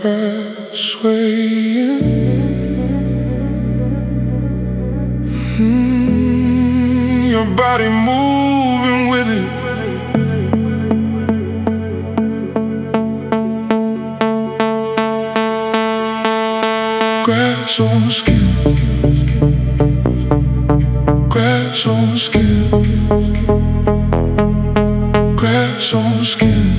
grass swaying. Your body moving with it. Grass on skin, grass on skin, grass on skin,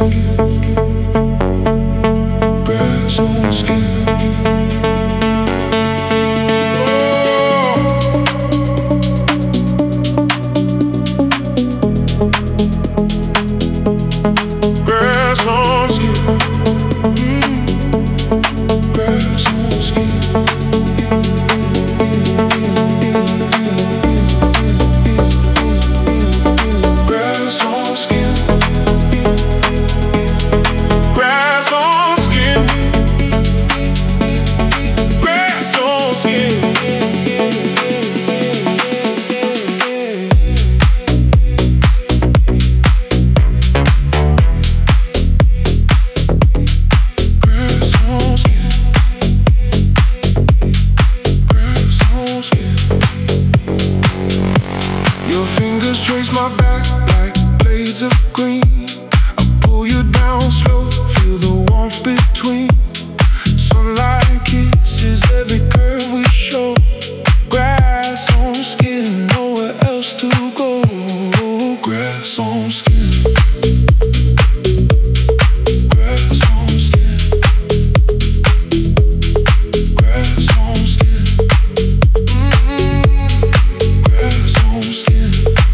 grass on skin. Grass on skin, grass on skin. Grass on skin, grass on skin, grass on skin. Your fingers trace my back like blades of green. I pull you down slow, feel the warmth between. Sunlight kisses every curve we show. Grass on skin, nowhere else to go. Grass on skin, grass on skin, grass on skin, grass on skin.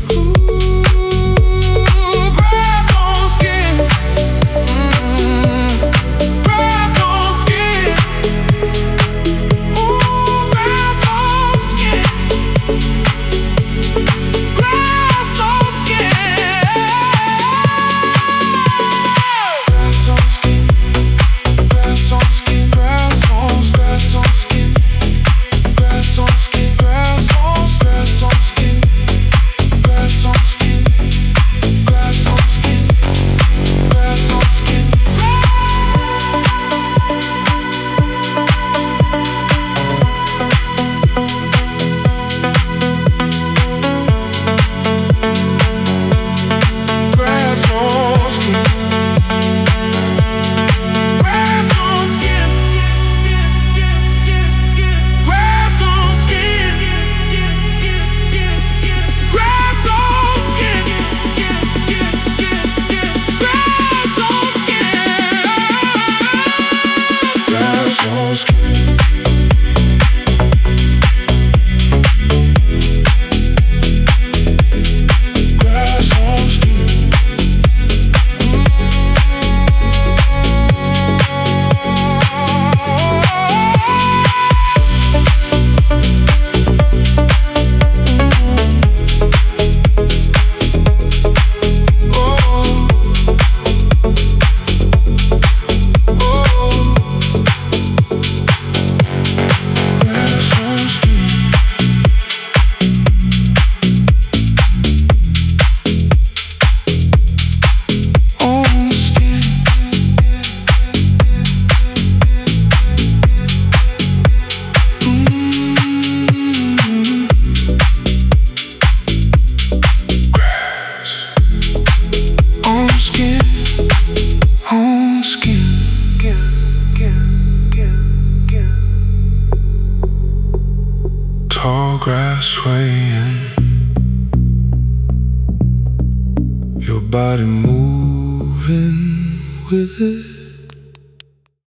Tall grass swaying, your body moving with it.